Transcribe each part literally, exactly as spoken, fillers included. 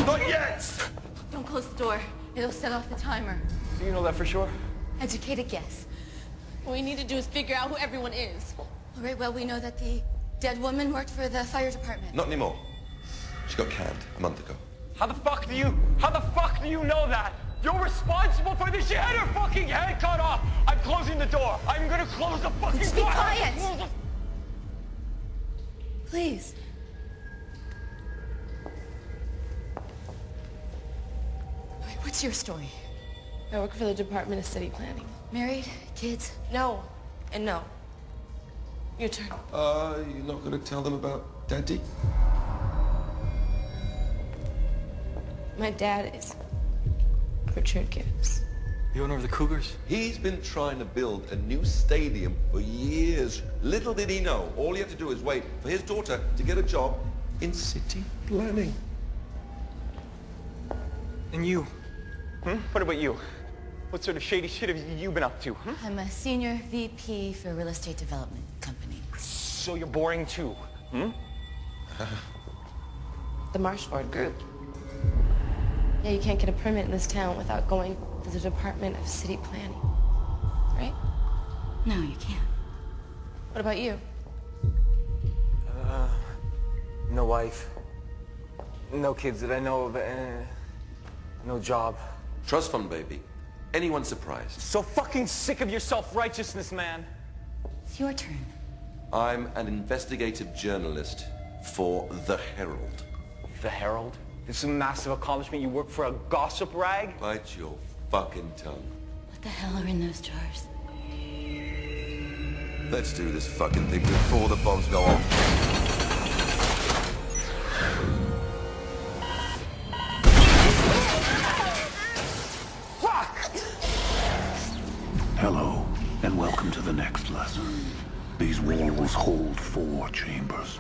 Not yet! Don't close the door. It'll set off the timer. Do you know that for sure? Educated guess. What we need to do is figure out who everyone is. All right, well, we know that the dead woman worked for the fire department. Not anymore. She got canned a month ago. How the fuck do you, how the fuck do you know that? You're responsible for this. She had her fucking head cut off. I'm closing the door. I'm gonna close the fucking Just door. be quiet. Please. All right, what's your story? I work for the Department of City Planning. Married? Kids? No, and no. Your turn. Uh, you're not gonna tell them about Daddy? My dad is Richard Gibbs. The owner of the Cougars? He's been trying to build a new stadium for years. Little did he know, all he had to do is wait for his daughter to get a job in city planning. And you? Hmm? What about you? What sort of shady shit have you been up to? Hmm? I'm a senior V P for a real estate development company. So you're boring too, hmm? The Marshford Group. Yeah, you can't get a permit in this town without going to the Department of City Planning. Right? No, you can't. What about you? Uh, no wife. No kids that I know of. Uh, no job. Trust fund, baby. Anyone surprised? So fucking sick of your self-righteousness, man. It's your turn. I'm an investigative journalist for The Herald. The Herald? This is a massive accomplishment. You work for a gossip rag? Bite your fucking tongue. What the hell are in those jars? Let's do this fucking thing before the bombs go off. Hello, and welcome to the next lesson. These walls hold four chambers.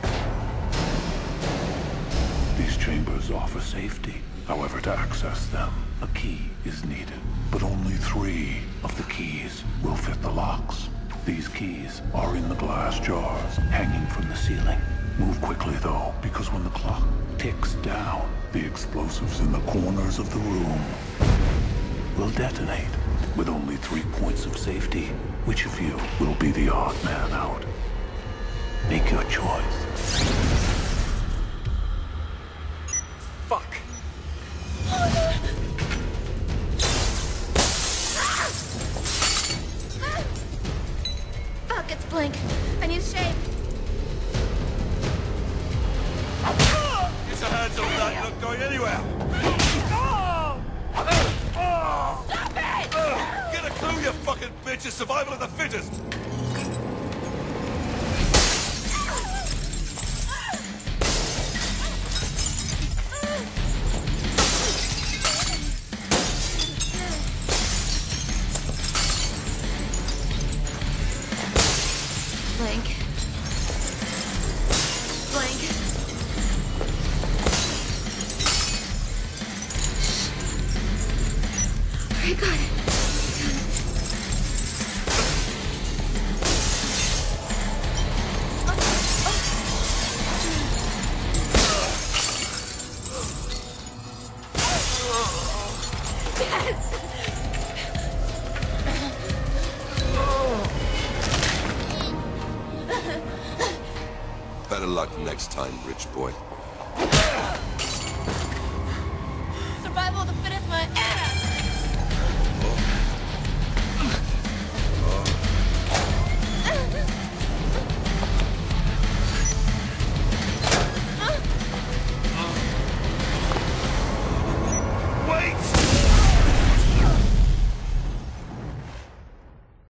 These chambers offer safety. However, to access them, a key is needed. But only three of the keys will fit the locks. These keys are in the glass jars, hanging from the ceiling. Move quickly, though, because when the clock ticks down, the explosives in the corners of the room will detonate. With only three points of safety, which of you will be the odd man out? Make your choice. Fuck. Fuck, it's Blink. I need a shave. Get your hands on that, you're not going anywhere. Stop it! Get a clue, you fucking bitch! It's survival of the fittest! Blink. Blink. I got it. Better luck next time, rich boy.